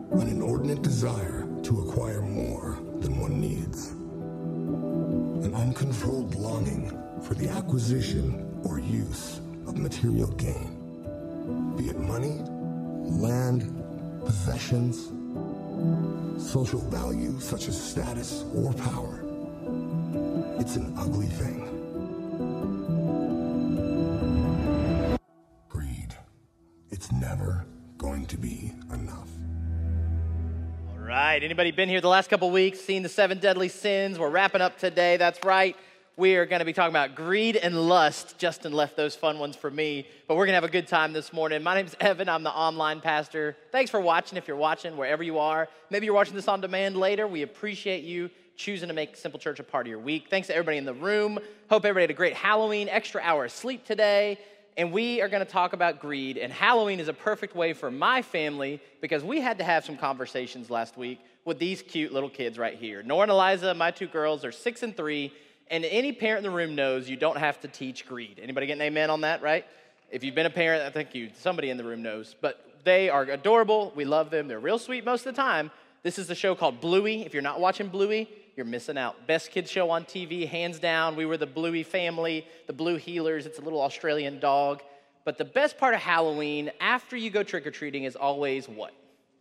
an inordinate desire to acquire more than one needs, an uncontrolled longing for the acquisition or use of material gain, be it money, land, possessions, social value such as status or power. It's an ugly thing. Greed. It's never going to be enough. All right, anybody been here the last couple weeks, seen the 7 deadly sins? We're wrapping up today, that's right. We are going to be talking about greed and lust. Justin left those fun ones for me, but we're going to have a good time this morning. My name's Evan. I'm the online pastor. Thanks for watching if you're watching, wherever you are. Maybe you're watching this on demand later. We appreciate you choosing to make Simple Church a part of your week. Thanks to everybody in the room. Hope everybody had a great Halloween, extra hour of sleep today. And we are going to talk about greed. And Halloween is a perfect way for my family because we had to have some conversations last week with these cute little kids right here. Nora and Eliza, my 2 girls, are 6 and 3. And any parent in the room knows you don't have to teach greed. Anybody get an amen on that, right? If you've been a parent, I think somebody in the room knows. But they are adorable. We love them. They're real sweet most of the time. This is the show called Bluey. If you're not watching Bluey, you're missing out. Best kids show on TV, hands down. We were the Bluey family, the Blue Healers. It's a little Australian dog. But the best part of Halloween, after you go trick-or-treating, is always what?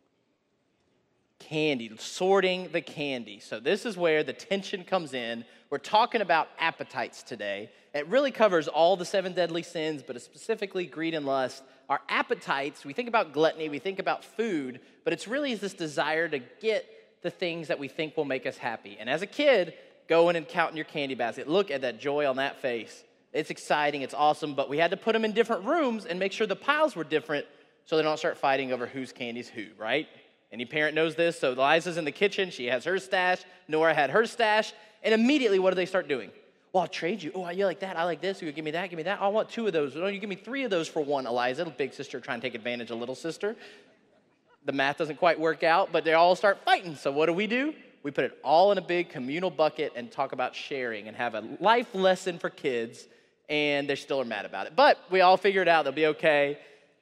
Candy, sorting the candy. So this is where the tension comes in. We're talking about appetites today. It really covers all the 7 deadly sins, but specifically greed and lust. Our appetites, we think about gluttony, we think about food, but it's really this desire to get the things that we think will make us happy. And as a kid, going and counting your candy basket, look at that joy on that face. It's exciting, it's awesome, but we had to put them in different rooms and make sure the piles were different so they don't start fighting over whose candy's who, right? Any parent knows this. So Eliza's in the kitchen. She has her stash. Nora had her stash. And immediately, what do they start doing? Well, I'll trade you. Oh, you like that? I like this. You give me that. Give me that. I want 2 of those. No, you give me 3 of those for 1, Eliza. Big sister trying to take advantage of little sister. The math doesn't quite work out, but they all start fighting. So what do? We put it all in a big communal bucket and talk about sharing and have a life lesson for kids. And they still are mad about it. But we all figure it out. They'll be okay.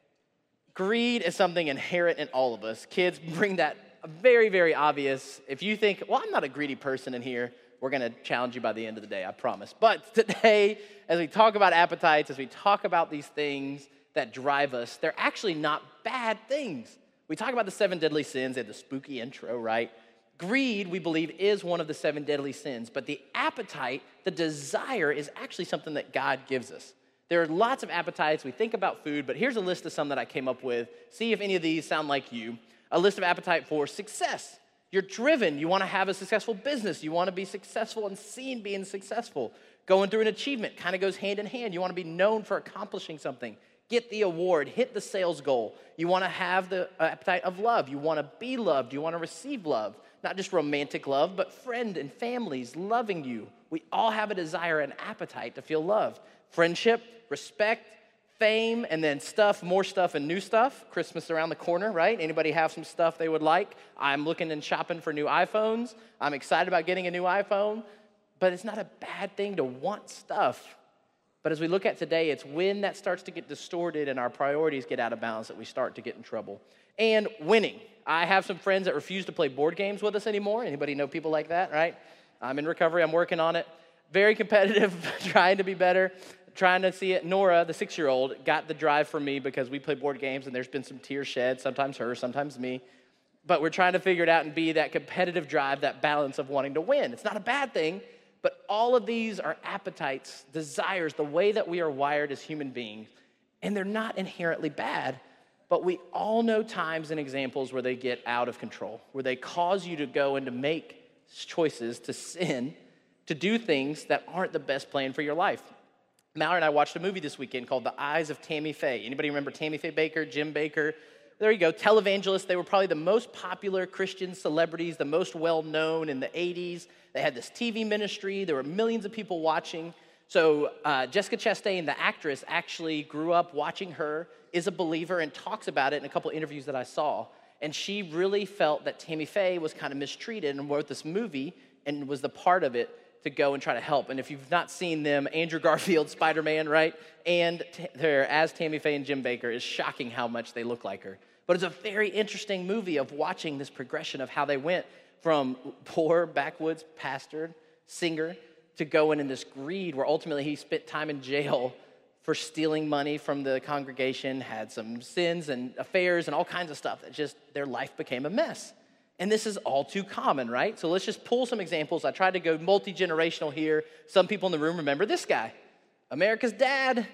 Greed is something inherent in all of us. Kids bring that very, very obvious. If you think, well, I'm not a greedy person in here, we're going to challenge you by the end of the day, I promise. But today, as we talk about appetites, as we talk about these things that drive us, they're actually not bad things. We talk about the 7 deadly sins. They had the spooky intro, right? Greed, we believe, is one of the 7 deadly sins. But the appetite, the desire, is actually something that God gives us. There are lots of appetites. We think about food, but here's a list of some that I came up with. See if any of these sound like you. A list of appetite for success. You're driven. You want to have a successful business. You want to be successful and seen being successful. Going through an achievement kind of goes hand in hand. You want to be known for accomplishing something. Get the award. Hit the sales goal. You want to have the appetite of love. You want to be loved. You want to receive love. Not just romantic love, but friend and families loving you. We all have a desire and appetite to feel loved. Friendship, respect, fame, and then stuff, more stuff, and new stuff. Christmas around the corner, right? Anybody have some stuff they would like? I'm looking and shopping for new iPhones. I'm excited about getting a new iPhone. But it's not a bad thing to want stuff. But as we look at today, it's when that starts to get distorted and our priorities get out of balance that we start to get in trouble. And winning. I have some friends that refuse to play board games with us anymore. Anybody know people like that, right? I'm in recovery. I'm working on it. Very competitive, trying to be better, trying to see it. Nora, the 6-year-old, got the drive from me because we play board games and there's been some tears shed, sometimes her, sometimes me. But we're trying to figure it out and be that competitive drive, that balance of wanting to win. It's not a bad thing, but all of these are appetites, desires, the way that we are wired as human beings. And they're not inherently bad, but we all know times and examples where they get out of control, where they cause you to go and to make choices, to sin, to do things that aren't the best plan for your life. Mallory and I watched a movie this weekend called The Eyes of Tammy Faye. Anybody remember Tammy Faye Baker, Jim Baker? There you go, televangelists. They were probably the most popular Christian celebrities, the most well-known in the 80s. They had this TV ministry. There were millions of people watching. So Jessica Chastain, the actress, actually grew up watching her, is a believer, and talks about it in a couple interviews that I saw. And she really felt that Tammy Faye was kind of mistreated and wrote this movie and was the part of it to go and try to help. And if you've not seen them, Andrew Garfield, Spider-Man, right? And as Tammy Faye and Jim Baker, is shocking how much they look like her. But it's a very interesting movie of watching this progression of how they went from poor, backwoods pastor, singer, to going in this greed where ultimately he spent time in jail for stealing money from the congregation, had some sins and affairs and all kinds of stuff that just, their life became a mess. And this is all too common, right? So let's just pull some examples. I tried to go multi-generational here. Some people in the room remember this guy, America's Dad.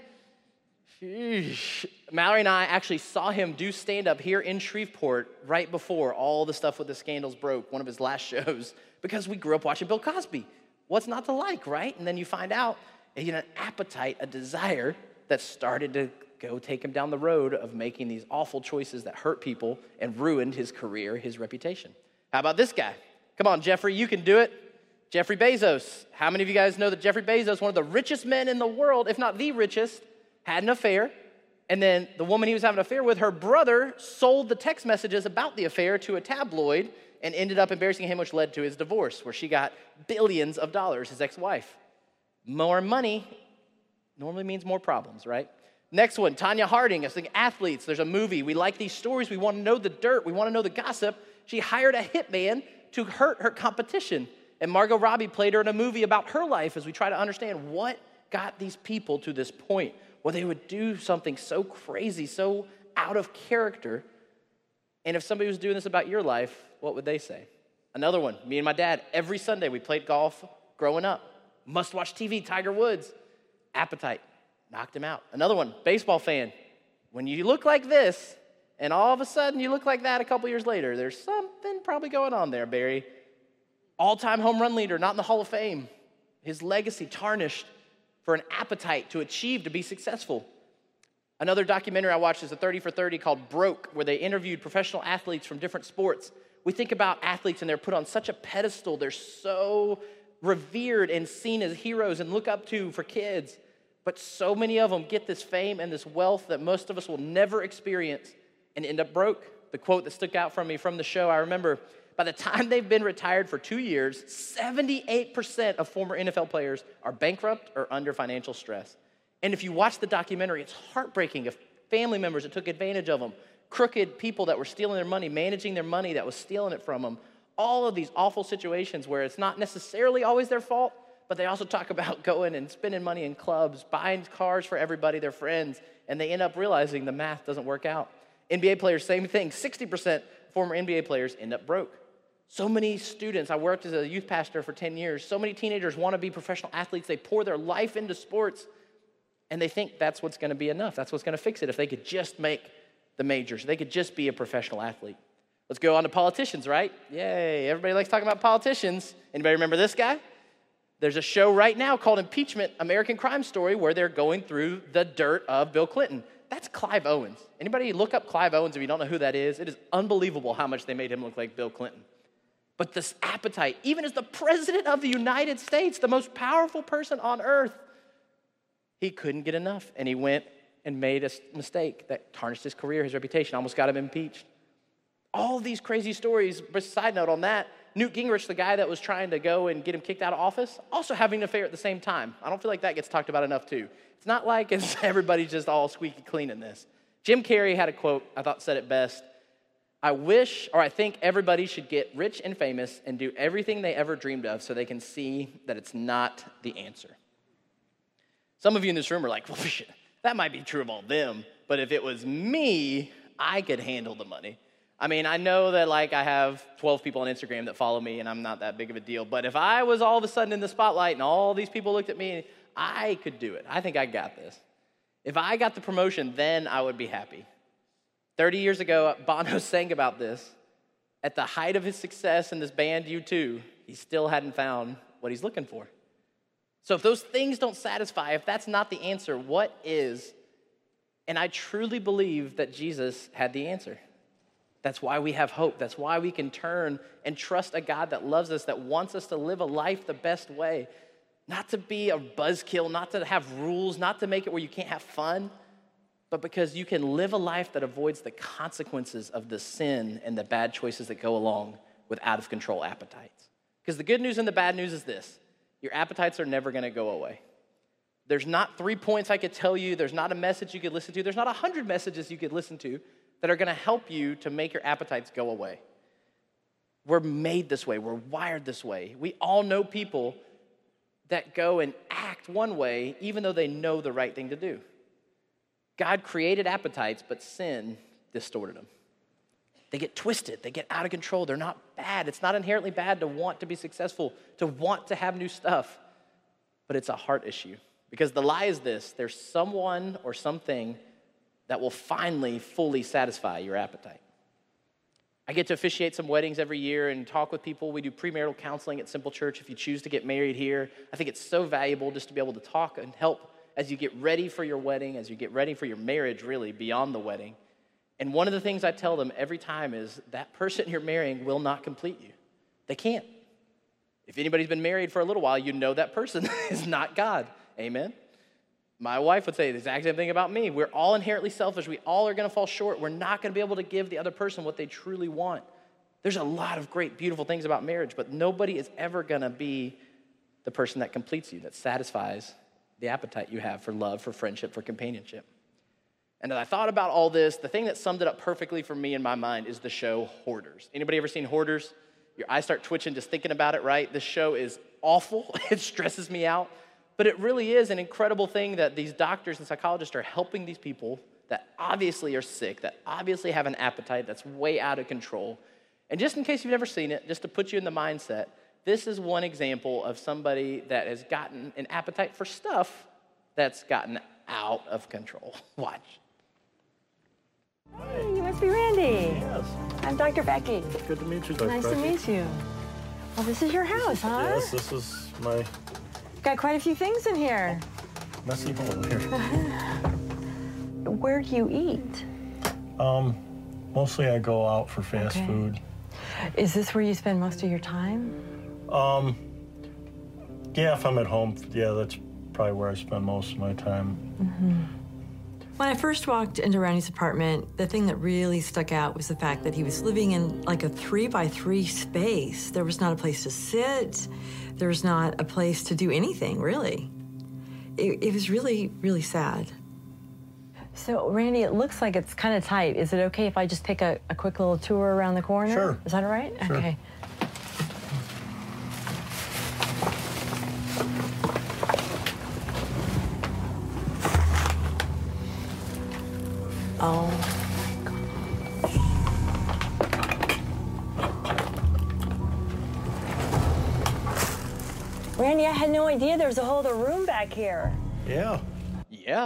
Sheesh. Mallory and I actually saw him do stand-up here in Shreveport right before all the stuff with the scandals broke, one of his last shows, because we grew up watching Bill Cosby. What's not to like, right? And then you find out he had an appetite, a desire that started to go take him down the road of making these awful choices that hurt people and ruined his career, his reputation. How about this guy? Come on, Jeffrey, you can do it. Jeffrey Bezos. How many of you guys know that Jeffrey Bezos, one of the richest men in the world, if not the richest, had an affair? And then the woman he was having an affair with, her brother sold the text messages about the affair to a tabloid and ended up embarrassing him, which led to his divorce, where she got billions of dollars, his ex-wife. More money normally means more problems, right? Next one, Tanya Harding. I think athletes, there's a movie. We like these stories. We want to know the dirt. We want to know the gossip. She hired a hitman to hurt her competition. And Margot Robbie played her in a movie about her life as we try to understand what got these people to this point where they would do something so crazy, so out of character. And if somebody was doing this about your life, what would they say? Another one, me and my dad, every Sunday we played golf growing up. Must-watch TV, Tiger Woods. Appetite, knocked him out. Another one, baseball fan. When you look like this, and all of a sudden you look like that a couple years later, there's something probably going on there, Barry. All-time home run leader, not in the Hall of Fame. His legacy tarnished for an appetite to achieve, to be successful. Another documentary I watched is a 30 for 30 called Broke, where they interviewed professional athletes from different sports. We think about athletes and they're put on such a pedestal. They're so revered and seen as heroes and look up to for kids. But so many of them get this fame and this wealth that most of us will never experience and end up broke. The quote that stuck out from me from the show, I remember, by the time they've been retired for 2 years, 78% of former NFL players are bankrupt or under financial stress. And if you watch the documentary, it's heartbreaking of family members that took advantage of them, crooked people that were stealing their money, managing their money that was stealing it from them. All of these awful situations where it's not necessarily always their fault, but they also talk about going and spending money in clubs, buying cars for everybody, their friends, and they end up realizing the math doesn't work out. NBA players, same thing. 60% former NBA players end up broke. So many students, I worked as a youth pastor for 10 years, so many teenagers want to be professional athletes. They pour their life into sports, and they think that's what's going to be enough. That's what's going to fix it. If they could just make the majors, they could just be a professional athlete. Let's go on to politicians, right? Yay, everybody likes talking about politicians. Anybody remember this guy? There's a show right now called Impeachment, American Crime Story, where they're going through the dirt of Bill Clinton. That's Clive Owens. Anybody look up Clive Owens if you don't know who that is? It is unbelievable how much they made him look like Bill Clinton. But this appetite, even as the president of the United States, the most powerful person on earth, he couldn't get enough. And he went and made a mistake that tarnished his career, his reputation, almost got him impeached. All of these crazy stories, but side note on that, Newt Gingrich, the guy that was trying to go and get him kicked out of office, also having an affair at the same time. I don't feel like that gets talked about enough too. It's not like everybody's just all squeaky clean in this. Jim Carrey had a quote I thought said it best. I think everybody should get rich and famous and do everything they ever dreamed of so they can see that it's not the answer. Some of you in this room are like, well, that might be true of all them, but if it was me, I could handle the money. I mean, I know that I have 12 people on Instagram that follow me and I'm not that big of a deal, but if I was all of a sudden in the spotlight and all these people looked at me, I could do it. I think I got this. If I got the promotion, then I would be happy. 30 years ago, Bono sang about this. At the height of his success in this band, U2, he still hadn't found what he's looking for. So if those things don't satisfy, if that's not the answer, what is? And I truly believe that Jesus had the answer. That's why we have hope. That's why we can turn and trust a God that loves us, that wants us to live a life the best way. Not to be a buzzkill, not to have rules, not to make it where you can't have fun, but because you can live a life that avoids the consequences of the sin and the bad choices that go along with out-of-control appetites. Because the good news and the bad news is this. your appetites are never going to go away. There's not 3 points I could tell you. There's not a message you could listen to. There's not 100 messages you could listen to that are going to help you to make your appetites go away. We're made this way. We're wired this way. We all know people that go and act one way even though they know the right thing to do. God created appetites, but sin distorted them. They get twisted. They get out of control. They're not bad. It's not inherently bad to want to be successful, to want to have new stuff, but it's a heart issue. Because the lie is this: there's someone or something that will finally fully satisfy your appetite. I get to officiate some weddings every year and talk with people. We do premarital counseling at Simple Church if you choose to get married here. I think it's so valuable just to be able to talk and help as you get ready for your wedding, as you get ready for your marriage, really, beyond the wedding. And one of the things I tell them every time is that person you're marrying will not complete you. They can't. If anybody's been married for a little while, you know that person is not God. Amen? My wife would say the exact same thing about me. We're all inherently selfish. We all are going to fall short. We're not going to be able to give the other person what they truly want. There's a lot of great, beautiful things about marriage, but nobody is ever going to be the person that completes you, that satisfies the appetite you have for love, for friendship, for companionship. And as I thought about all this, the thing that summed it up perfectly for me in my mind is the show Hoarders. Anybody ever seen Hoarders? Your eyes start twitching just thinking about it, right? This show is awful. It stresses me out. But it really is an incredible thing that these doctors and psychologists are helping these people that obviously are sick, that obviously have an appetite that's way out of control. And just in case you've never seen it, just to put you in the mindset, this is one example of somebody that has gotten an appetite for stuff that's gotten out of control. Watch. Hey, you must be Randy. Yes. I'm Dr. Becky. Good to meet you, Dr. Nice to Becky. meet you. Well, this is your house, huh? Yes, this is my Got quite a few things in here. messy home here. Where do you eat? Mostly I go out for fast Okay. food. Is this where you spend most of your time? Yeah, if I'm at home, yeah, that's probably where I spend most of my time. When I first walked into Randy's apartment, the thing that really stuck out was the fact that he was living in like a 3x3 space. There was not a place to sit. There was not a place to do anything, really. It was really, really sad. So, Randy, it looks like it's kind of tight. Is it okay if I just take a quick little tour around the corner? Sure. Is that all right? Sure. Okay. Oh. Randy, I had no idea there was a whole other room back here. Yeah. Yeah.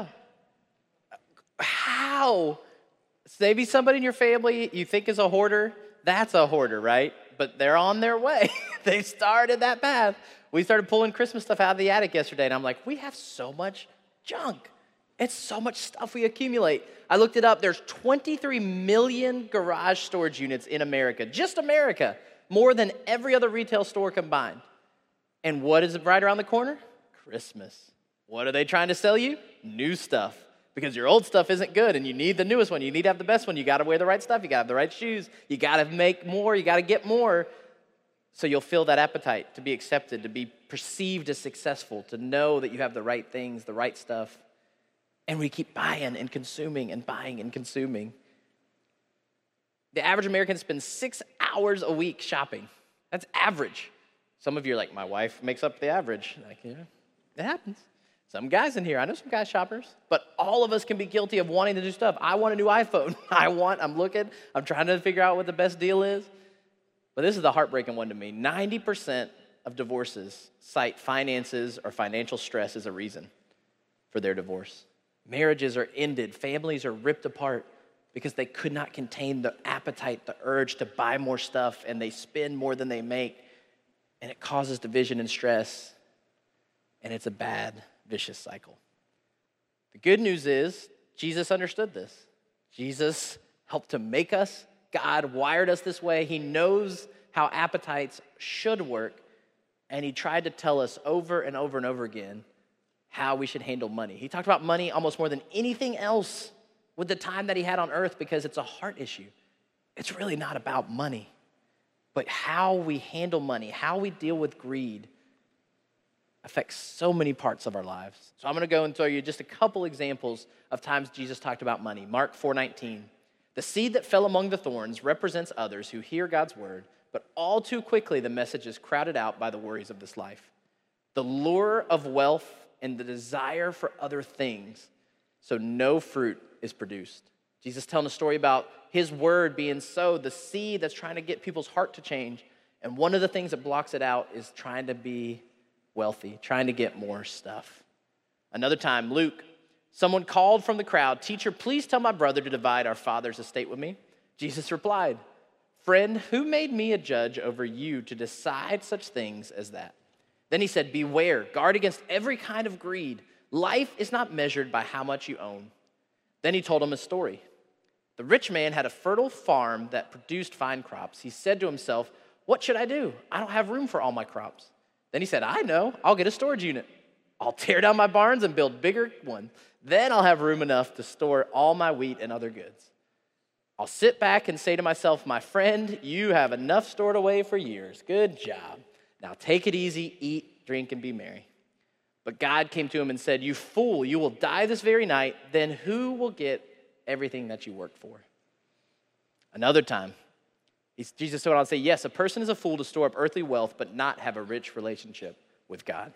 How? Maybe somebody in your family you think is a hoarder. That's a hoarder, right? But they're on their way. They started that path. We started pulling Christmas stuff out of the attic yesterday, and I'm like, we have so much junk. It's so much stuff we accumulate. I looked it up. There's 23 million garage storage units in America. Just America. More than every other retail store combined. And what is right around the corner? Christmas. What are they trying to sell you? New stuff. Because your old stuff isn't good and you need the newest one. You need to have the best one. You got to wear the right stuff. You got to have the right shoes. You got to make more. You got to get more. So you'll feel that appetite to be accepted, to be perceived as successful, to know that you have the right things, the right stuff. And we keep buying and consuming and buying and consuming. The average American spends 6 hours a week shopping. That's average. Some of you are like, my wife makes up the average. Like, yeah, it happens. Some guys in here, I know some guys shoppers, but all of us can be guilty of wanting to do stuff. I want a new iPhone. I'm looking, I'm trying to figure out what the best deal is. But this is the heartbreaking one to me. 90% of divorces cite finances or financial stress as a reason for their divorce. Marriages are ended, families are ripped apart because they could not contain the appetite, the urge to buy more stuff, and they spend more than they make, and it causes division and stress, and it's a bad, vicious cycle. The good news is Jesus understood this. Jesus helped to make us. God wired us this way. He knows how appetites should work, and he tried to tell us over and over and over again how we should handle money. He talked about money almost more than anything else with the time that he had on earth because it's a heart issue. It's really not about money, but how we handle money, how we deal with greed. affects so many parts of our lives. So I'm going to go and throw you just a couple examples of times Jesus talked about money. Mark 4:19. The seed that fell among the thorns represents others who hear God's word, but all too quickly the message is crowded out by the worries of this life, the lure of wealth, and the desire for other things, so no fruit is produced. Jesus telling a story about his word being sowed, the seed that's trying to get people's heart to change. And one of the things that blocks it out is trying to be wealthy, trying to get more stuff. Another time, Luke, someone called from the crowd, "Teacher, please tell my brother to divide our father's estate with me." Jesus replied, "Friend, who made me a judge over you to decide such things as that?" Then he said, "Beware, guard against every kind of greed. Life is not measured by how much you own." Then he told him a story. The rich man had a fertile farm that produced fine crops. He said to himself, "What should I do? I don't have room for all my crops." Then he said, "I know, I'll get a storage unit. I'll tear down my barns and build bigger ones. Then I'll have room enough to store all my wheat and other goods. I'll sit back and say to myself, 'My friend, you have enough stored away for years. Good job. Now take it easy, eat, drink, and be merry.' But God came to him and said, 'You fool, you will die this very night. Then who will get everything that you worked for?'" Another time, Jesus went on to say, "Yes, a person is a fool to store up earthly wealth, but not have a rich relationship with God."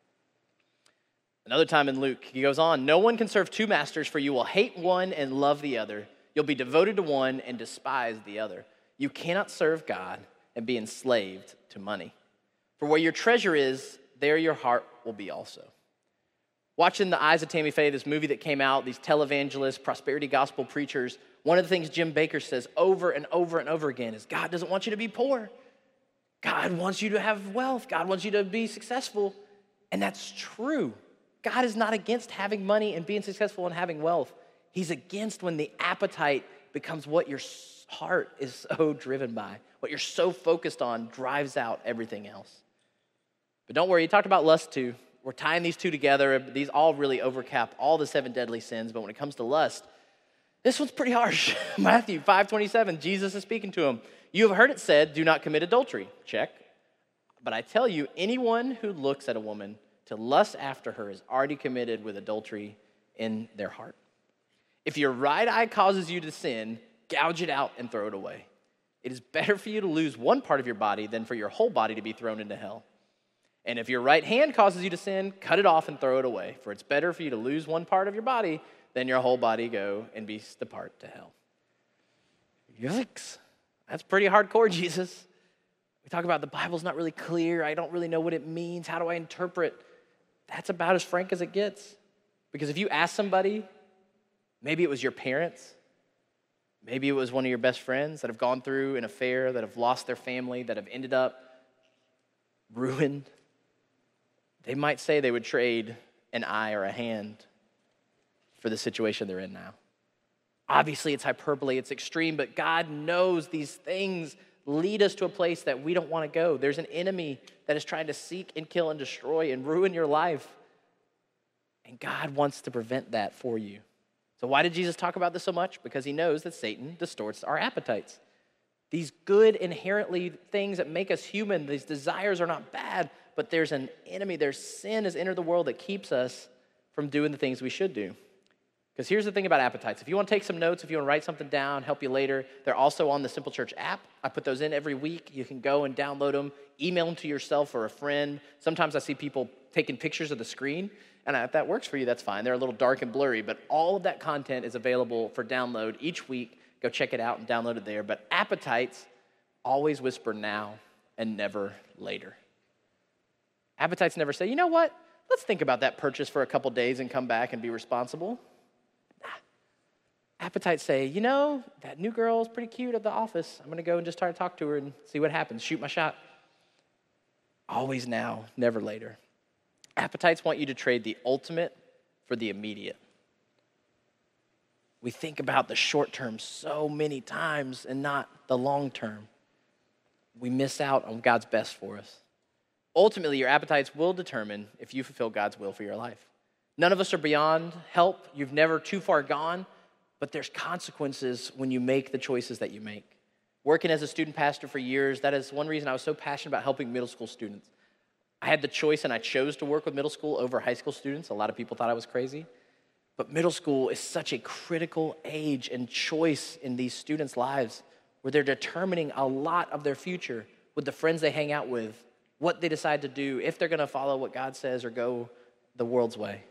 Another time in Luke, he goes on, "No one can serve two masters, for you will hate one and love the other. You'll be devoted to one and despise the other. You cannot serve God and be enslaved to money. For where your treasure is, there your heart will be also." Watching The Eyes of Tammy Faye, this movie that came out, these televangelists, prosperity gospel preachers, one of the things Jim Bakker says over and over and over again is God doesn't want you to be poor. God wants you to have wealth. God wants you to be successful. And that's true. God is not against having money and being successful and having wealth. He's against when the appetite becomes what your heart is so driven by, what you're so focused on drives out everything else. But don't worry, he talked about lust too. We're tying these two together. These all really overcap all the 7 deadly sins. But when it comes to lust, this one's pretty harsh. Matthew 5:27, Jesus is speaking to him. "You have heard it said, 'Do not commit adultery.' Check. But I tell you, anyone who looks at a woman to lust after her is already committed with adultery in their heart. If your right eye causes you to sin, gouge it out and throw it away. It is better for you to lose one part of your body than for your whole body to be thrown into hell. And if your right hand causes you to sin, cut it off and throw it away. For it's better for you to lose one part of your body than your whole body go and be depart to hell." Yikes. That's pretty hardcore, Jesus. We talk about the Bible's not really clear. I don't really know what it means. How do I interpret? That's about as frank as it gets. Because if you ask somebody, maybe it was your parents, maybe it was one of your best friends that have gone through an affair, that have lost their family, that have ended up ruined, they might say they would trade an eye or a hand for the situation they're in now. Obviously, it's hyperbole, it's extreme, but God knows these things lead us to a place that we don't want to go. There's an enemy that is trying to seek and kill and destroy and ruin your life. And God wants to prevent that for you. So why did Jesus talk about this so much? Because he knows that Satan distorts our appetites. These good inherently things that make us human, these desires are not bad, but there's an enemy, there's sin has entered the world that keeps us from doing the things we should do. Because here's the thing about appetites. If you want to take some notes, if you want to write something down, help you later, they're also on the Simple Church app. I put those in every week. You can go and download them, email them to yourself or a friend. Sometimes I see people taking pictures of the screen, and if that works for you, that's fine. They're a little dark and blurry, but all of that content is available for download each week. Go check it out and download it there. But appetites always whisper now and never later. Appetites never say, you know what? Let's think about that purchase for a couple days and come back and be responsible. Appetites say, you know, that new girl's pretty cute at the office. I'm going to go and just try to talk to her and see what happens. Shoot my shot. Always now, never later. Appetites want you to trade the ultimate for the immediate. We think about the short term so many times and not the long term. We miss out on God's best for us. Ultimately, your appetites will determine if you fulfill God's will for your life. None of us are beyond help. You've never too far gone, but there's consequences when you make the choices that you make. Working as a student pastor for years, that is one reason I was so passionate about helping middle school students. I had the choice and I chose to work with middle school over high school students. A lot of people thought I was crazy. But middle school is such a critical age and choice in these students' lives where they're determining a lot of their future with the friends they hang out with, what they decide to do, if they're gonna follow what God says or go the world's way.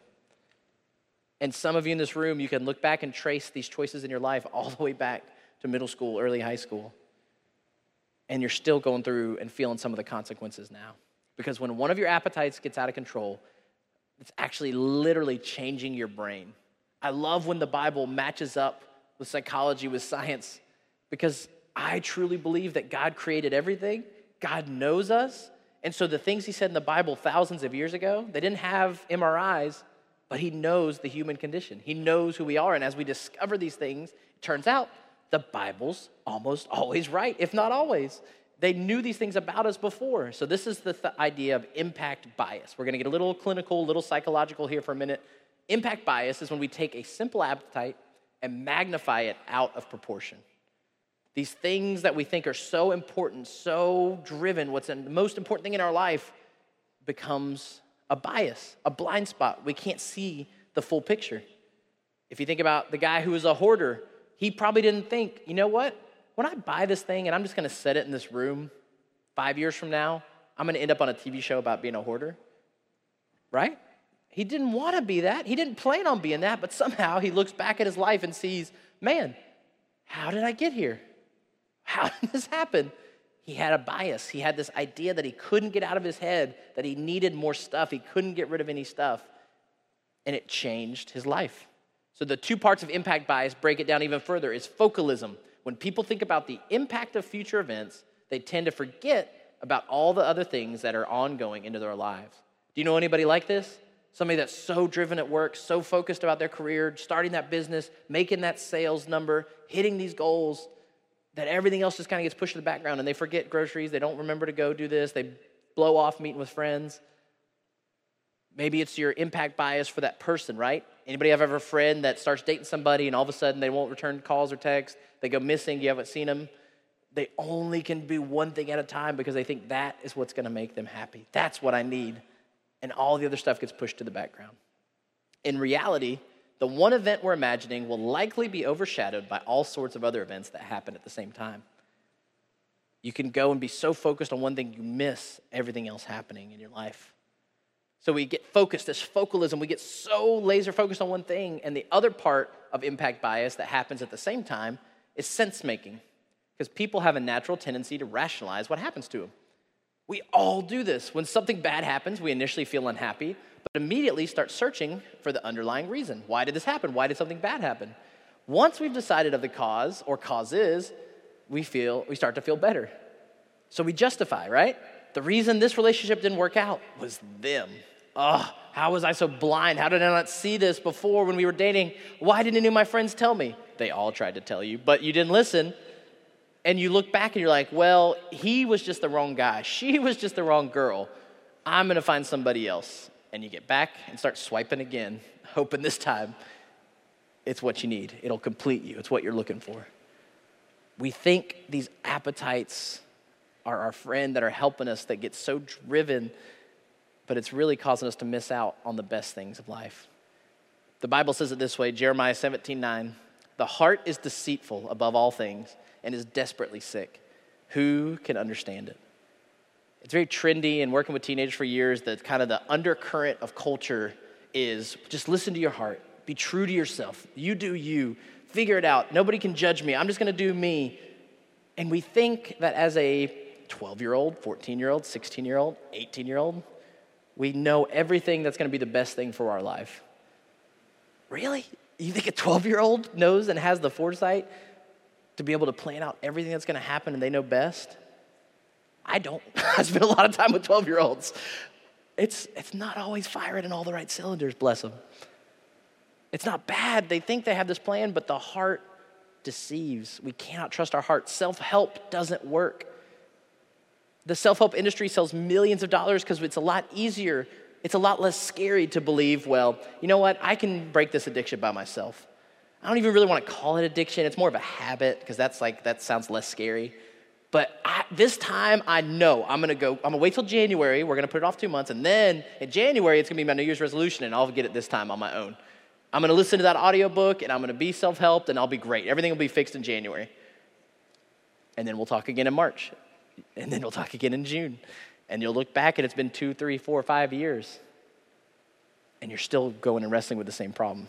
And some of you in this room, you can look back and trace these choices in your life all the way back to middle school, early high school. And you're still going through and feeling some of the consequences now. Because when one of your appetites gets out of control, it's actually literally changing your brain. I love when the Bible matches up with psychology, with science, because I truly believe that God created everything. God knows us. And so the things he said in the Bible thousands of years ago, they didn't have MRIs, but he knows the human condition. He knows who we are. And as we discover these things, it turns out the Bible's almost always right, if not always. They knew these things about us before. So this is the idea of impact bias. We're going to get a little clinical, a little psychological here for a minute. Impact bias is when we take a simple appetite and magnify it out of proportion. These things that we think are so important, so driven, what's the most important thing in our life becomes a bias, a blind spot. We can't see the full picture. If you think about the guy who was a hoarder, he probably didn't think, you know what? When I buy this thing and I'm just going to set it in this room 5 years from now, I'm going to end up on a TV show about being a hoarder, right? He didn't want to be that. He didn't plan on being that, but somehow he looks back at his life and sees, man, how did I get here? How did this happen? He had a bias. He had this idea that he couldn't get out of his head, that he needed more stuff. He couldn't get rid of any stuff, and it changed his life. So the two parts of impact bias, break it down even further, is focalism. When people think about the impact of future events, they tend to forget about all the other things that are ongoing into their lives. Do you know anybody like this? Somebody that's so driven at work, so focused about their career, starting that business, making that sales number, hitting these goals, that everything else just kind of gets pushed to the background and they forget groceries, they don't remember to go do this, they blow off meeting with friends. Maybe it's your impact bias for that person, right? Anybody have ever a friend that starts dating somebody and all of a sudden they won't return calls or texts, they go missing, you haven't seen them. They only can do one thing at a time because they think that is what's gonna make them happy. That's what I need. And all the other stuff gets pushed to the background. In reality, the one event we're imagining will likely be overshadowed by all sorts of other events that happen at the same time. You can go and be so focused on one thing, you miss everything else happening in your life. So we get focused, this focalism, we get so laser focused on one thing, and the other part of impact bias that happens at the same time is sense making, because people have a natural tendency to rationalize what happens to them. We all do this. When something bad happens, we initially feel unhappy, but immediately start searching for the underlying reason. Why did this happen? Why did something bad happen? Once we've decided of the cause or causes, we start to feel better. So we justify, right? The reason this relationship didn't work out was them. Oh, how was I so blind? How did I not see this before when we were dating? Why didn't any of my friends tell me? They all tried to tell you, but you didn't listen. And you look back and you're like, well, he was just the wrong guy. She was just the wrong girl. I'm going to find somebody else. And you get back and start swiping again, hoping this time it's what you need. It'll complete you. It's what you're looking for. We think these appetites are our friend that are helping us, that get so driven, but it's really causing us to miss out on the best things of life. The Bible says it this way, Jeremiah 17:9, the heart is deceitful above all things and is desperately sick. Who can understand it? It's very trendy, and working with teenagers for years, that kind of the undercurrent of culture is just listen to your heart. Be true to yourself. You do you. Figure it out. Nobody can judge me. I'm just going to do me. And we think that as a 12-year-old, 14-year-old, 16-year-old, 18-year-old, we know everything that's going to be the best thing for our life. Really? You think a 12-year-old knows and has the foresight to be able to plan out everything that's going to happen and they know best? I don't. I spend a lot of time with 12-year-olds. It's not always firing in all the right cylinders, bless them. It's not bad. They think they have this plan, but the heart deceives. We cannot trust our heart. Self-help doesn't work. The self-help industry sells millions of dollars because it's a lot easier. It's a lot less scary to believe, well, you know what? I can break this addiction by myself. I don't even really want to call it addiction. It's more of a habit because that sounds less scary. But this time, I know I'm gonna wait till January. We're gonna put it off 2 months. And then in January, it's gonna be my New Year's resolution, and I'll get it this time on my own. I'm gonna listen to that audiobook, and I'm gonna be self-helped, and I'll be great. Everything will be fixed in January. And then we'll talk again in March. And then we'll talk again in June. And you'll look back, and it's been 2, 3, 4, 5 years. And you're still going and wrestling with the same problem.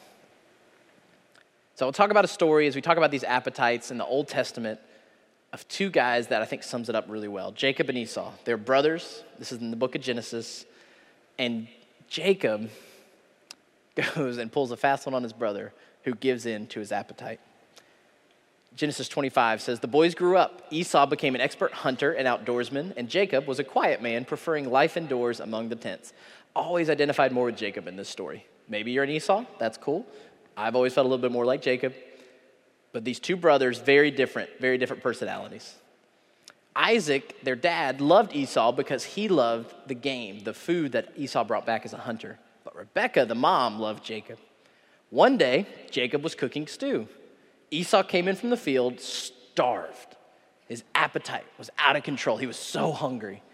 So we'll talk about a story as we talk about these appetites in the Old Testament of two guys that I think sums it up really well. Jacob and Esau. They're brothers. This is in the book of Genesis. And Jacob goes and pulls a fast one on his brother who gives in to his appetite. Genesis 25 says, the boys grew up. Esau became an expert hunter and outdoorsman, and Jacob was a quiet man, preferring life indoors among the tents. Always identified more with Jacob in this story. Maybe you're an Esau. That's cool. I've always felt a little bit more like Jacob. But these two brothers, very different personalities. Isaac, their dad, loved Esau because he loved the game, the food that Esau brought back as a hunter. But Rebekah, the mom, loved Jacob. One day, Jacob was cooking stew. Esau came in from the field, starved. His appetite was out of control. He was so hungry.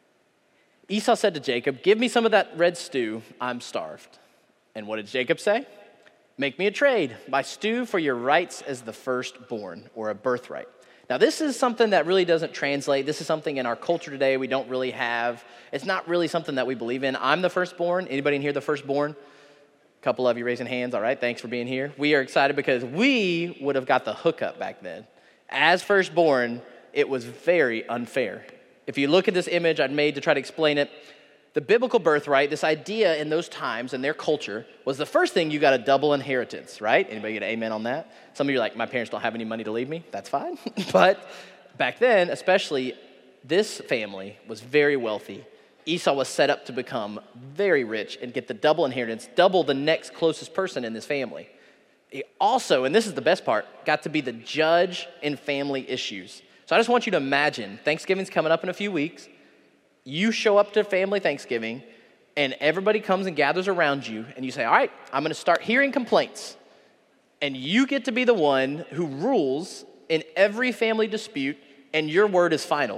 Esau said to Jacob, give me some of that red stew. I'm starved. And what did Jacob say? Make me a trade. Buy stew for your rights as the firstborn, or a birthright. Now, this is something that really doesn't translate. This is something in our culture today we don't really have. It's not really something that we believe in. I'm the firstborn. Anybody in here the firstborn? A couple of you raising hands. All right, thanks for being here. We are excited because we would have got the hookup back then. As firstborn, it was very unfair. If you look at this image I'd made to try to explain it, the biblical birthright, this idea in those times and their culture, was the first thing you got a double inheritance, right? Anybody get an amen on that? Some of you are like, my parents don't have any money to leave me. That's fine. But back then, especially, this family was very wealthy. Esau was set up to become very rich and get the double inheritance, double the next closest person in this family. He also, and this is the best part, got to be the judge in family issues. So I just want you to imagine, Thanksgiving's coming up in a few weeks. You show up to family Thanksgiving, and everybody comes and gathers around you, and you say, all right, I'm going to start hearing complaints. And you get to be the one who rules in every family dispute, and your word is final.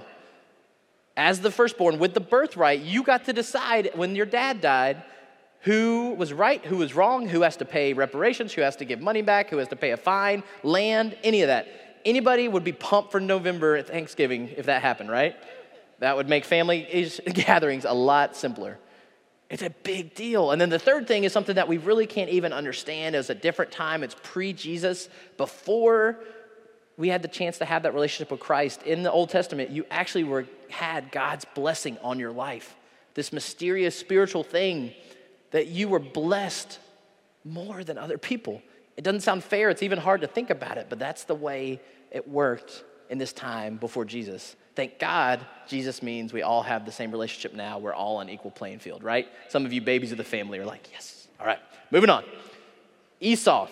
As the firstborn, with the birthright, you got to decide when your dad died who was right, who was wrong, who has to pay reparations, who has to give money back, who has to pay a fine, land, any of that. Anybody would be pumped for November at Thanksgiving if that happened, right? That would make family gatherings a lot simpler. It's a big deal. And then the third thing is something that we really can't even understand. It was a different time. It's pre-Jesus. Before we had the chance to have that relationship with Christ, in the Old Testament, you actually had God's blessing on your life. This mysterious spiritual thing that you were blessed more than other people. It doesn't sound fair. It's even hard to think about it, but that's the way it worked in this time before Jesus. Thank God, Jesus means we all have the same relationship now. We're all on equal playing field, right? Some of you babies of the family are like, yes. All right, moving on. Esau.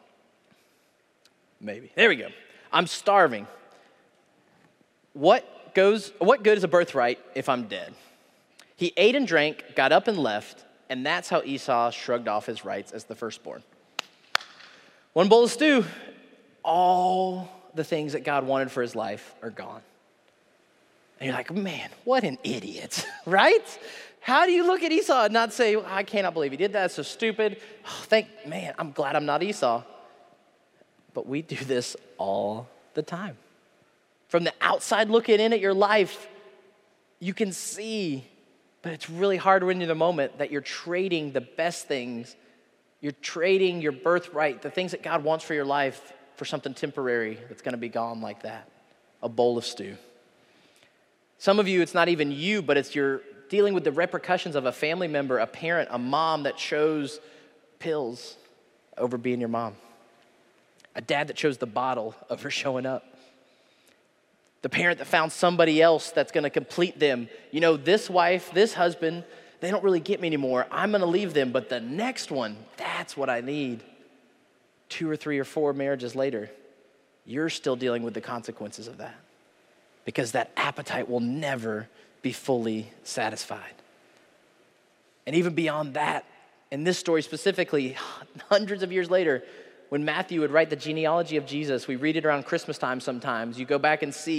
Maybe. There we go. I'm starving. What good is a birthright if I'm dead? He ate and drank, got up and left, and that's how Esau shrugged off his rights as the firstborn. One bowl of stew, all the things that God wanted for his life are gone. And you're like, man, what an idiot, right? How do you look at Esau and not say, I cannot believe he did that, it's so stupid. Oh, man, I'm glad I'm not Esau. But we do this all the time. From the outside looking in at your life, you can see, but it's really hard when you're in the moment that you're trading the best things. You're trading your birthright, the things that God wants for your life, for something temporary that's going to be gone like that. A bowl of stew. Some of you, it's not even you, but it's you're dealing with the repercussions of a family member, a parent, a mom that chose pills over being your mom. A dad that chose the bottle over showing up. The parent that found somebody else that's going to complete them. You know, this wife, this husband, they don't really get me anymore. I'm going to leave them, but the next one, that's what I need. 2 or 3 or 4 marriages later, you're still dealing with the consequences of that. Because that appetite will never be fully satisfied. And even beyond that, in this story specifically, hundreds of years later, when Matthew would write the genealogy of Jesus, we read it around Christmas time sometimes, you go back and see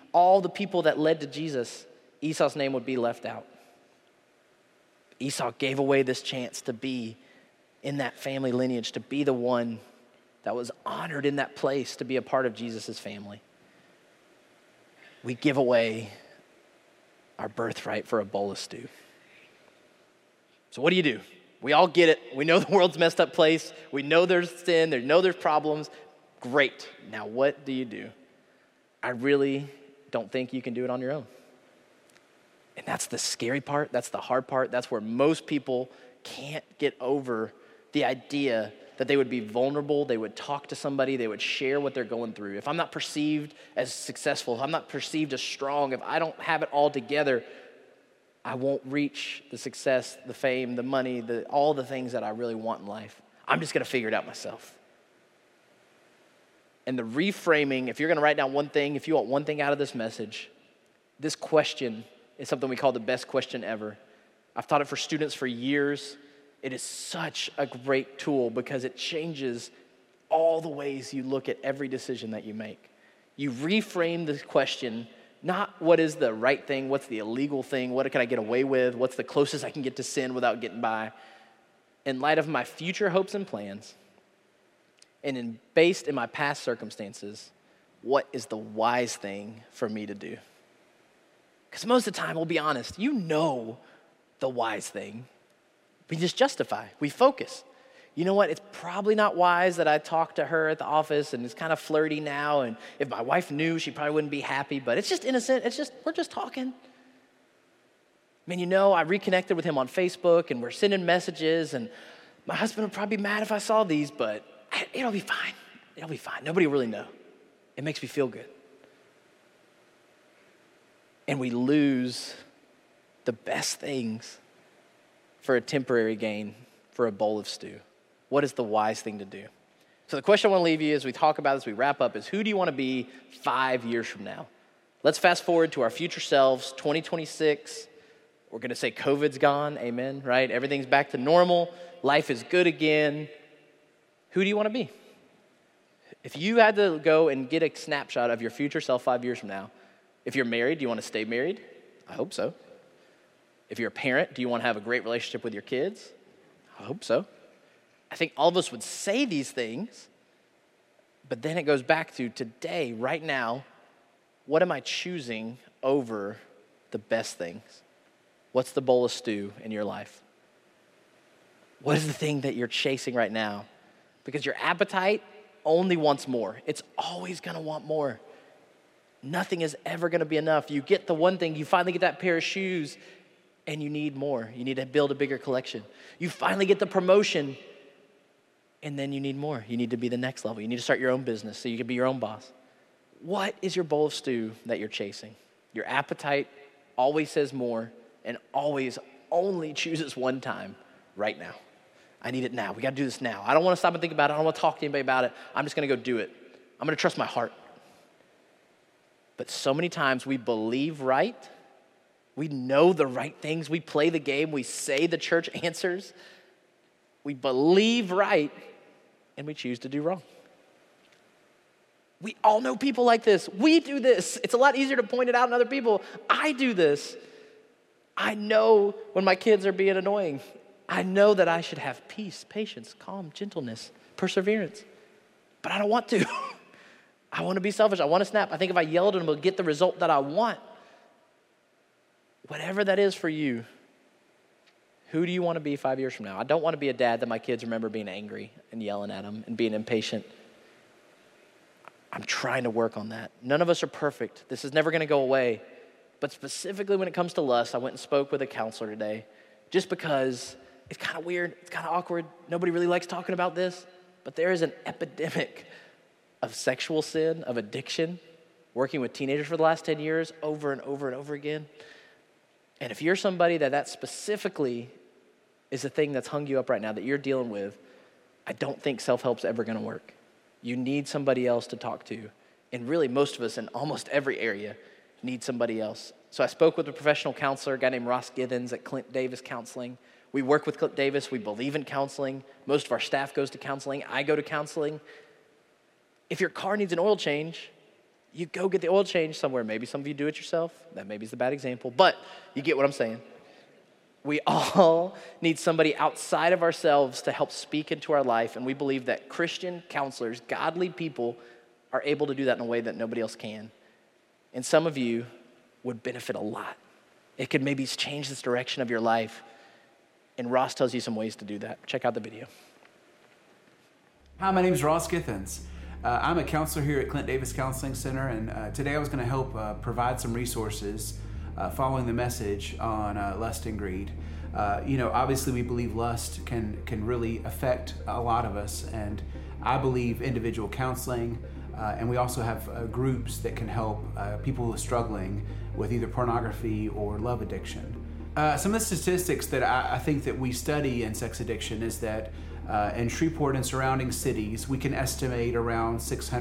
all the people that led to Jesus, Esau's name would be left out. Esau gave away this chance to be in that family lineage, to be the one that was honored in that place, to be a part of Jesus' family. We give away our birthright for a bowl of stew. So what do? We all get it. We know the world's a messed up place. We know there's sin. We know there's problems. Great. Now what do? I really don't think you can do it on your own. And that's the scary part. That's the hard part. That's where most people can't get over the idea that they would be vulnerable, they would talk to somebody, they would share what they're going through. If I'm not perceived as successful, if I'm not perceived as strong, if I don't have it all together, I won't reach the success, the fame, the money, all the things that I really want in life. I'm just gonna figure it out myself. And the reframing, if you're gonna write down one thing, if you want one thing out of this message, this question is something we call the best question ever. I've taught it for students for years. It is such a great tool because it changes all the ways you look at every decision that you make. You reframe the question, not what is the right thing, what's the illegal thing, what can I get away with, what's the closest I can get to sin without getting by. In light of my future hopes and plans, and based in my past circumstances, what is the wise thing for me to do? Because most of the time, we'll be honest, you know the wise thing. We just justify, we focus. You know what, it's probably not wise that I talked to her at the office and it's kind of flirty now, and if my wife knew, she probably wouldn't be happy, but it's just innocent, we're just talking. I reconnected with him on Facebook and we're sending messages, and my husband would probably be mad if I saw these, but it'll be fine. It'll be fine. Nobody will really know. It makes me feel good. And we lose the best things for a temporary gain, for a bowl of stew. What is the wise thing to do? So the question I want to leave you as we talk about this, we wrap up, is who do you want to be 5 years from now? Let's fast forward to our future selves, 2026. We're going to say COVID's gone, amen, right? Everything's back to normal. Life is good again. Who do you want to be? If you had to go and get a snapshot of your future self 5 years from now, if you're married, do you want to stay married? I hope so. If you're a parent, do you want to have a great relationship with your kids? I hope so. I think all of us would say these things, but then it goes back to today, right now, what am I choosing over the best things? What's the bowl of stew in your life? What is the thing that you're chasing right now? Because your appetite only wants more. It's always gonna want more. Nothing is ever gonna be enough. You get the one thing, you finally get that pair of shoes, and you need more. You need to build a bigger collection. You finally get the promotion, and then you need more. You need to be the next level. You need to start your own business so you can be your own boss. What is your bowl of stew that you're chasing? Your appetite always says more and always only chooses one time, right now. I need it now. We got to do this now. I don't want to stop and think about it. I don't want to talk to anybody about it. I'm just going to go do it. I'm going to trust my heart. But so many times we believe right. We know the right things. We play the game. We say the church answers. We believe right, and we choose to do wrong. We all know people like this. We do this. It's a lot easier to point it out in other people. I do this. I know when my kids are being annoying. I know that I should have peace, patience, calm, gentleness, perseverance. But I don't want to. I want to be selfish. I want to snap. I think if I yell at them, I'll get the result that I want. Whatever that is for you, who do you want to be 5 years from now? I don't want to be a dad that my kids remember being angry and yelling at them and being impatient. I'm trying to work on that. None of us are perfect. This is never going to go away. But specifically when it comes to lust, I went and spoke with a counselor today just because it's kind of weird, it's kind of awkward. Nobody really likes talking about this, but there is an epidemic of sexual sin, of addiction, working with teenagers for the last 10 years over and over and over again. And if you're somebody that specifically is the thing that's hung you up right now that you're dealing with, I don't think self-help's ever going to work. You need somebody else to talk to. And really, most of us in almost every area need somebody else. So I spoke with a professional counselor, a guy named Ross Githens at Clint Davis Counseling. We work with Clint Davis. We believe in counseling. Most of our staff goes to counseling. I go to counseling. If your car needs an oil change, You go get the oil change somewhere. Maybe some of you do it yourself. That maybe is the bad example, but you get what I'm saying. We all need somebody outside of ourselves to help speak into our life, and we believe that Christian counselors, godly people, are able to do that in a way that nobody else can. And some of you would benefit a lot. It could maybe change this direction of your life. And Ross tells you some ways to do that. Check out the video. Hi, my name is Ross Githens. I'm a counselor here at Clint Davis Counseling Center, and today I was going to help provide some resources following the message on lust and greed. Obviously we believe lust can really affect a lot of us, and I believe individual counseling, and we also have groups that can help people who are struggling with either pornography or love addiction. Some of the statistics that I think that we study in sex addiction is that in Shreveport and surrounding cities, we can estimate around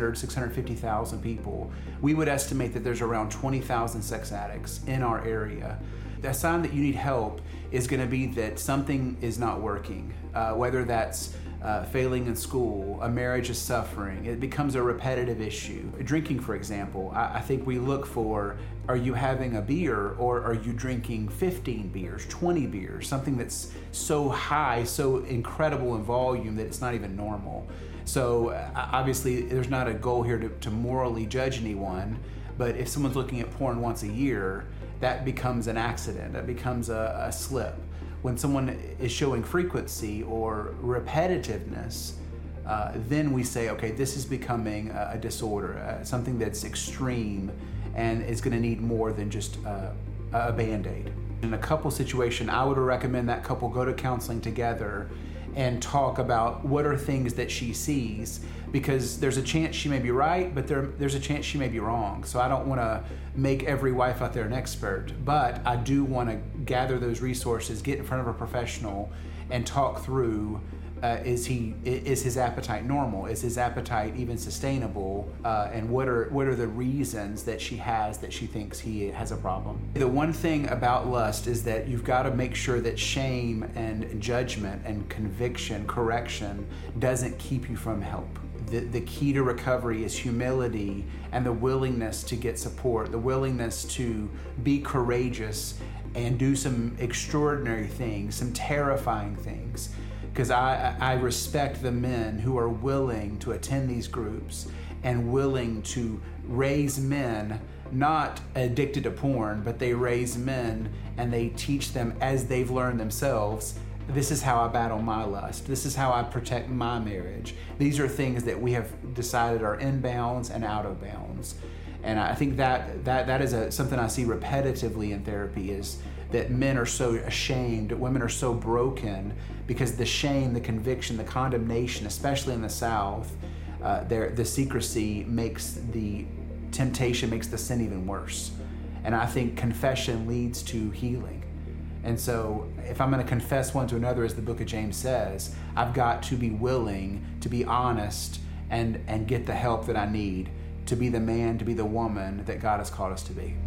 650,000 people. We would estimate that there's around 20,000 sex addicts in our area. The sign that you need help is going to be that something is not working, whether that's failing in school, a marriage is suffering, it becomes a repetitive issue. Drinking, for example, I think we look for, are you having a beer or are you drinking 15 beers, 20 beers, something that's so high, so incredible in volume that it's not even normal. So obviously there's not a goal here to morally judge anyone, but if someone's looking at porn once a year, that becomes an accident, that becomes a slip. When someone is showing frequency or repetitiveness, then we say, okay, this is becoming a disorder, something that's extreme and is going to need more than just a Band-Aid. In a couple situation, I would recommend that couple go to counseling together and talk about what are things that she sees, because there's a chance she may be right, but there's a chance she may be wrong. So I don't want to make every wife out there an expert, but I do want to gather those resources, get in front of a professional, and talk through, is his appetite normal? Is his appetite even sustainable? And what are the reasons that she thinks he has a problem? The one thing about lust is that you've got to make sure that shame and judgment and conviction, correction, doesn't keep you from help. The key to recovery is humility and the willingness to get support, the willingness to be courageous and do some extraordinary things, some terrifying things. Because I respect the men who are willing to attend these groups and willing to raise men, not addicted to porn, but they raise men and they teach them as they've learned themselves. This is how I battle my lust. This is how I protect my marriage. These are things that we have decided are in bounds and out of bounds. And I think that is something I see repetitively in therapy, is that men are so ashamed, women are so broken because the shame, the conviction, the condemnation, especially in the South, the secrecy makes the temptation, makes the sin even worse. And I think confession leads to healing. And so if I'm going to confess one to another, as the book of James says, I've got to be willing to be honest and get the help that I need to be the man, to be the woman that God has called us to be.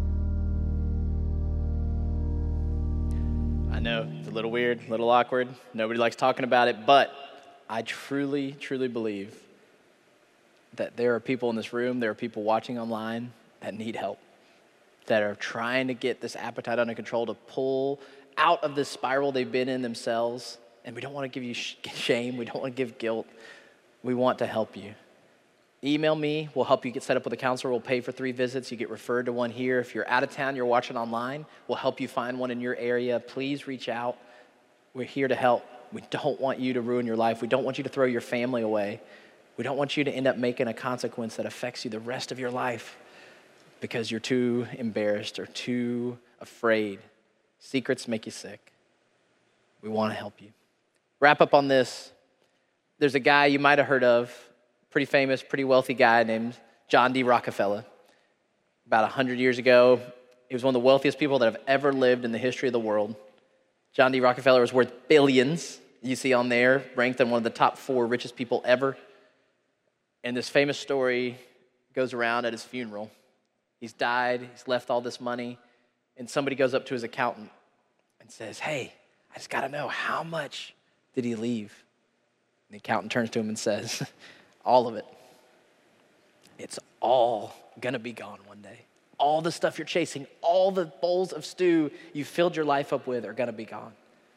I know, it's a little weird, a little awkward. Nobody likes talking about it, but I truly, truly believe that there are people in this room, there are people watching online that need help, that are trying to get this appetite under control, to pull out of this spiral they've been in themselves. And we don't want to give you shame. We don't want to give guilt. We want to help you. Email me. We'll help you get set up with a counselor. We'll pay for 3 visits. You get referred to one here. If you're out of town, you're watching online, we'll help you find one in your area. Please reach out. We're here to help. We don't want you to ruin your life. We don't want you to throw your family away. We don't want you to end up making a consequence that affects you the rest of your life because you're too embarrassed or too afraid. Secrets make you sick. We want to help you. Wrap up on this. There's a guy you might have heard of, pretty famous, pretty wealthy guy named John D. Rockefeller. About 100 years ago, he was one of the wealthiest people that have ever lived in the history of the world. John D. Rockefeller was worth billions. You see on there, ranked in one of the top 4 richest people ever. And this famous story goes around at his funeral. He's died, he's left all this money, and somebody goes up to his accountant and says, "Hey, I just got to know, how much did he leave?" And the accountant turns to him and says, "All of it. It's all gonna be gone one day. All the stuff you're chasing, all the bowls of stew you filled your life up with are gonna be gone.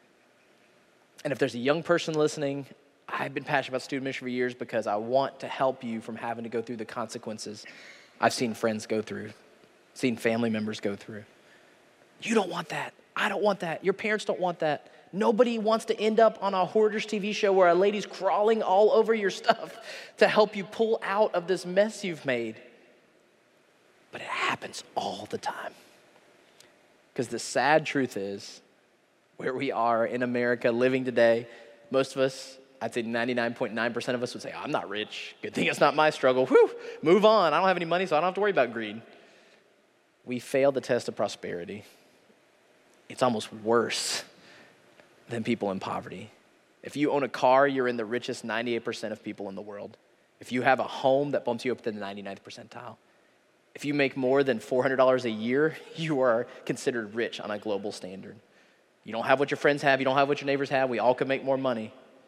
And if there's a young person listening, I've been passionate about student ministry for years because I want to help you from having to go through the consequences I've seen friends go through, seen family members go through. You don't want that. I don't want that. Your parents don't want that. Nobody wants to end up on a Hoarders TV show where a lady's crawling all over your stuff to help you pull out of this mess you've made. But it happens all the time. Because the sad truth is, where we are in America living today, most of us, I'd say 99.9% of us would say, I'm not rich. Good thing it's not my struggle. Whew, move on. I don't have any money, so I don't have to worry about greed. We failed the test of prosperity. It's almost worse than people in poverty. If you own a car, you're in the richest 98% of people in the world. If you have a home, that bumps you up to the 99th percentile. If you make more than $400 a year, you are considered rich on a global standard. You don't have what your friends have. You don't have what your neighbors have. We all can make more money.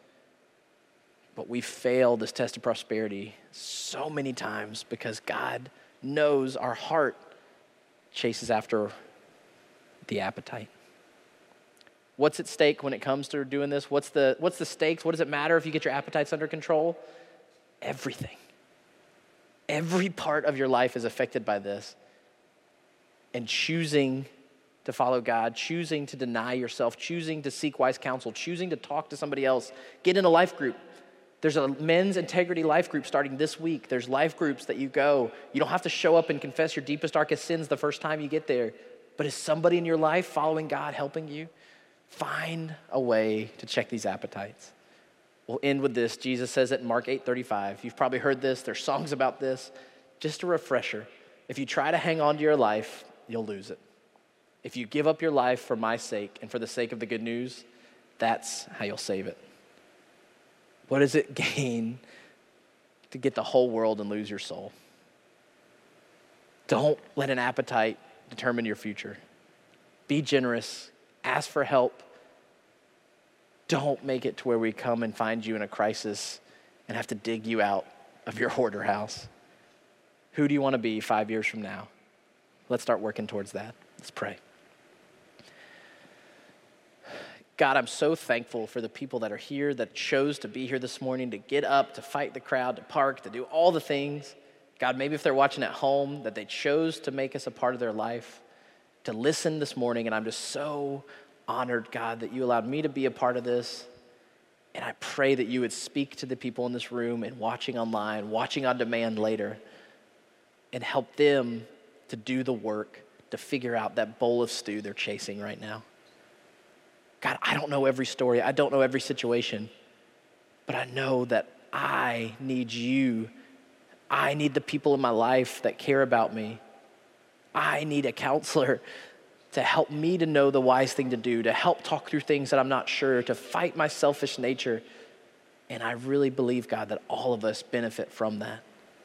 But we fail this test of prosperity so many times because God knows our heart chases after the appetite. What's at stake when it comes to doing this? What's the stakes? What does it matter if you get your appetites under control? Everything. Every part of your life is affected by this. And choosing to follow God, choosing to deny yourself, choosing to seek wise counsel, choosing to talk to somebody else, get in a life group. There's a men's integrity life group starting this week. There's life groups that you go. You don't have to show up and confess your deepest, darkest sins the first time you get there. But is somebody in your life following God, helping you? Find a way to check these appetites. We'll end with this. Jesus says it in Mark 8:35. You've probably heard this. There's songs about this. Just a refresher. If you try to hang on to your life, you'll lose it. If you give up your life for my sake and for the sake of the good news, that's how you'll save it. What does it gain to get the whole world and lose your soul? Don't let an appetite determine your future. Be generous. Ask for help. Don't make it to where we come and find you in a crisis and have to dig you out of your hoarder house. Who do you want to be 5 years from now? Let's start working towards that. Let's pray. God, I'm so thankful for the people that are here, that chose to be here this morning, to get up, to fight the crowd, to park, to do all the things. God, maybe if they're watching at home, that they chose to make us a part of their life, to listen this morning. And I'm just so honored, God, that you allowed me to be a part of this. And I pray that you would speak to the people in this room and watching online, watching on demand later, and help them to do the work to figure out that bowl of stew they're chasing right now. God, I don't know every story. I don't know every situation, but I know that I need you. I need the people in my life that care about me. I need a counselor to help me to know the wise thing to do, to help talk through things that I'm not sure, to fight my selfish nature. And I really believe, God, that all of us benefit from that.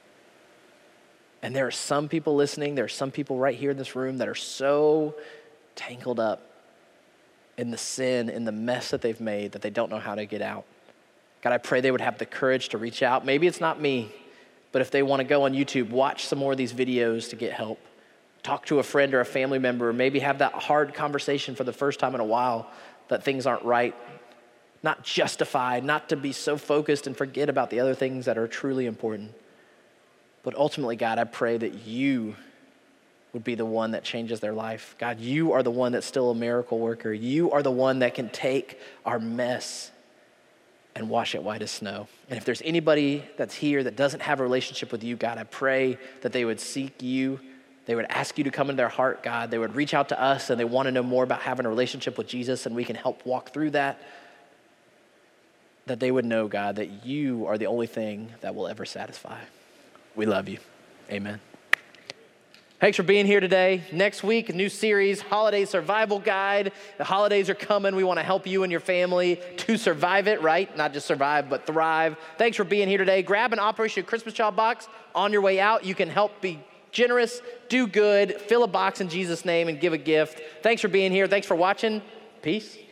And there are some people listening, there are some people right here in this room that are so tangled up in the sin, in the mess that they've made, that they don't know how to get out. God, I pray they would have the courage to reach out. Maybe it's not me, but if they want to go on YouTube, watch some more of these videos to get help. Talk to a friend or a family member, or maybe have that hard conversation for the first time in a while that things aren't right. Not justified, not to be so focused and forget about the other things that are truly important. But ultimately, God, I pray that you would be the one that changes their life. God, you are the one that's still a miracle worker. You are the one that can take our mess and wash it white as snow. And if there's anybody that's here that doesn't have a relationship with you, God, I pray that they would seek you. They would ask you to come into their heart, God. They would reach out to us and they want to know more about having a relationship with Jesus, and we can help walk through that. That they would know, God, that you are the only thing that will ever satisfy. We love you. Amen. Thanks for being here today. Next week, a new series, Holiday Survival Guide. The holidays are coming. We want to help you and your family to survive it, right? Not just survive, but thrive. Thanks for being here today. Grab an Operation Christmas Child box on your way out. You can help be generous, do good, fill a box in Jesus' name, and give a gift. Thanks for being here. Thanks for watching. Peace.